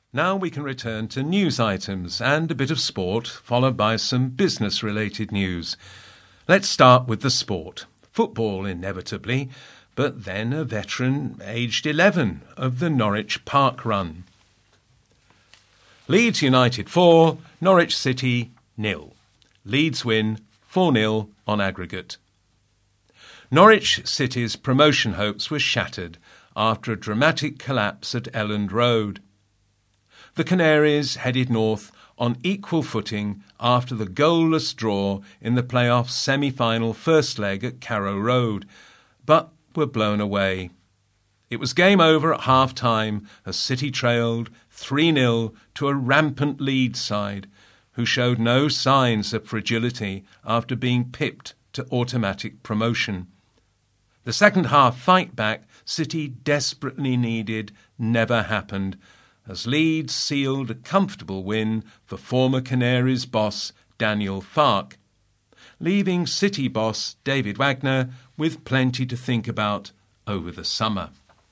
Now we can return to news items and a bit of sport, followed by some business-related news. Let's start with the sport. Football, inevitably, but then a veteran aged 11 of the Norwich Park Run. Leeds United 4, Norwich City 0. Leeds win 4-0 on aggregate. Norwich City's promotion hopes were shattered after a dramatic collapse at Elland Road. The Canaries headed north on equal footing after the goalless draw in the playoff semi-final first leg at Carrow Road, but were blown away. It was game over at half-time as City trailed 3-0 to a rampant Leeds side, who showed no signs of fragility after being pipped to automatic promotion. The second half fight back City desperately needed never happened, as Leeds sealed a comfortable win for former Canaries boss Daniel Farke, leaving City boss David Wagner with plenty to think about over the summer.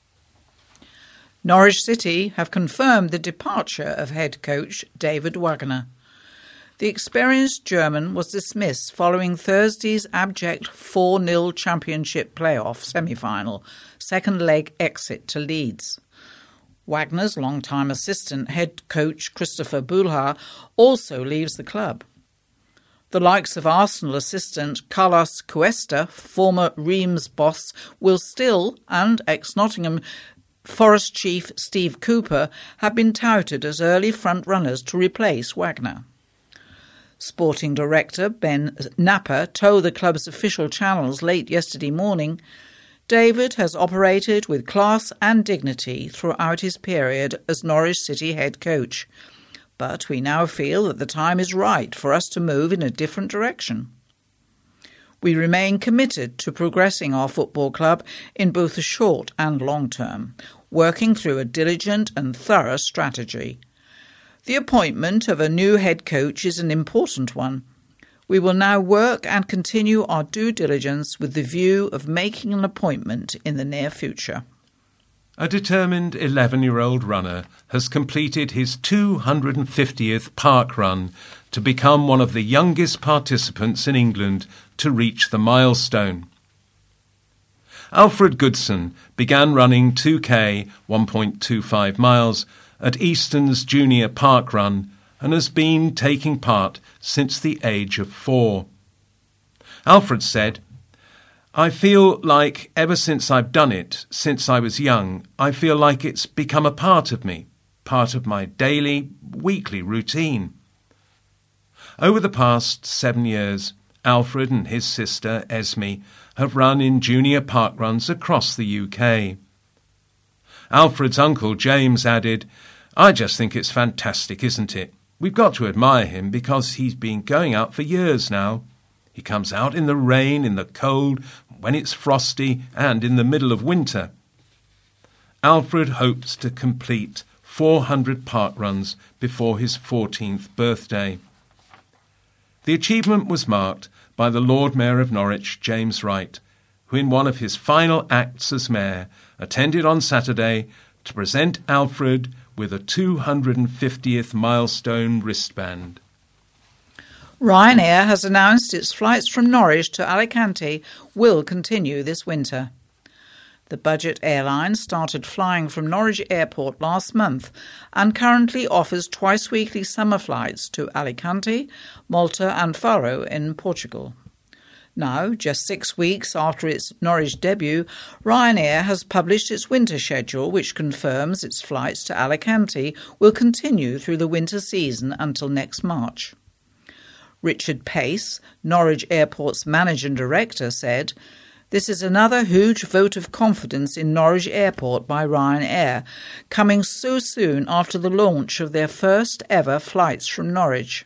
Norwich City have confirmed the departure of head coach David Wagner. The experienced German was dismissed following Thursday's abject 4-0 Championship playoff semi-final, second leg exit to Leeds. Wagner's long-time assistant head coach Christopher Bulha also leaves the club. The likes of Arsenal assistant Carlos Cuesta, former Reims boss Will Still and ex-Nottingham Forest chief Steve Cooper have been touted as early front-runners to replace Wagner. Sporting director Ben Napper told the club's official channels late yesterday morning, David has operated with class and dignity throughout his period as Norwich City head coach, but we now feel that the time is right for us to move in a different direction. We remain committed to progressing our football club in both the short and long term, working through a diligent and thorough strategy. The appointment of a new head coach is an important one. We will now work and continue our due diligence with the view of making an appointment in the near future. A determined 11-year-old runner has completed his 250th park run to become one of the youngest participants in England to reach the milestone. Alfred Goodson began running 2K 1.25 miles at Easton's Junior Park Run and has been taking part since the age of 4. Alfred said, "I feel like ever since I've done it, since I was young, I feel like it's become a part of me, part of my daily, weekly routine." Over the past 7 years, Alfred and his sister Esme have run in junior park runs across the UK. Alfred's uncle James added, "I just think it's fantastic, isn't it? We've got to admire him because he's been going out for years now. He comes out in the rain, in the cold, when it's frosty, and in the middle of winter." Alfred hopes to complete 400 park runs before his 14th birthday. The achievement was marked by the Lord Mayor of Norwich, James Wright, who in one of his final acts as mayor attended on Saturday to present Alfred with a 250th milestone wristband. Ryanair has announced its flights from Norwich to Alicante will continue this winter. The budget airline started flying from Norwich Airport last month and currently offers twice-weekly summer flights to Alicante, Malta and Faro in Portugal. Now, just 6 weeks after its Norwich debut, Ryanair has published its winter schedule, which confirms its flights to Alicante will continue through the winter season until next March. Richard Pace, Norwich Airport's managing director, said, "This is another huge vote of confidence in Norwich Airport by Ryanair, coming so soon after the launch of their first ever flights from Norwich."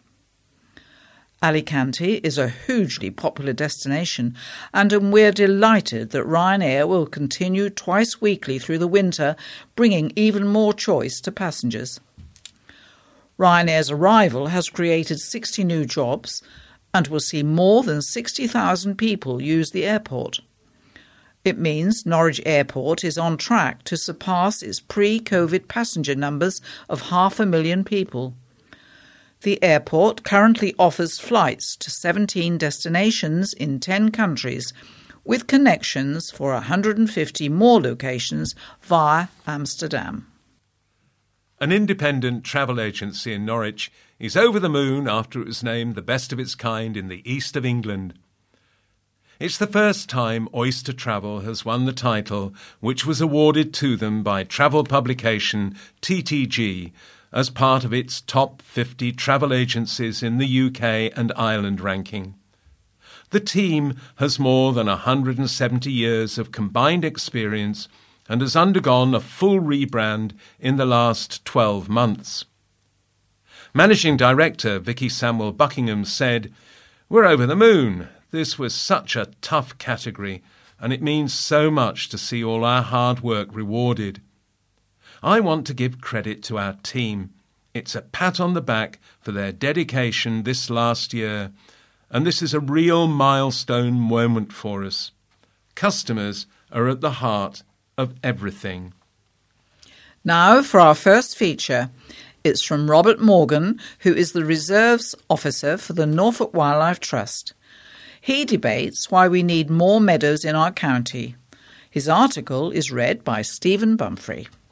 Alicante is a hugely popular destination, and we're delighted that Ryanair will continue twice weekly through the winter, bringing even more choice to passengers. Ryanair's arrival has created 60 new jobs and will see more than 60,000 people use the airport. It means Norwich Airport is on track to surpass its pre-COVID passenger numbers of 500,000 people. The airport currently offers flights to 17 destinations in 10 countries, with connections for 150 more locations via Amsterdam. An independent travel agency in Norwich is over the moon after it was named the best of its kind in the east of England. It's the first time Oyster Travel has won the title, which was awarded to them by travel publication TTG as part of its top 50 travel agencies in the UK and Ireland ranking. The team has more than 170 years of combined experience and has undergone a full rebrand in the last 12 months. Managing Director Vicky Samuel Buckingham said, "We're over the moon. This was such a tough category, and it means so much to see all our hard work rewarded. I want to give credit to our team. It's a pat on the back for their dedication this last year, and this is a real milestone moment for us. Customers are at the heart of everything." Now for our first feature. It's from Robert Morgan, who is the Reserves Officer for the Norfolk Wildlife Trust. He debates why we need more meadows in our county. His article is read by Stephen Bumfrey.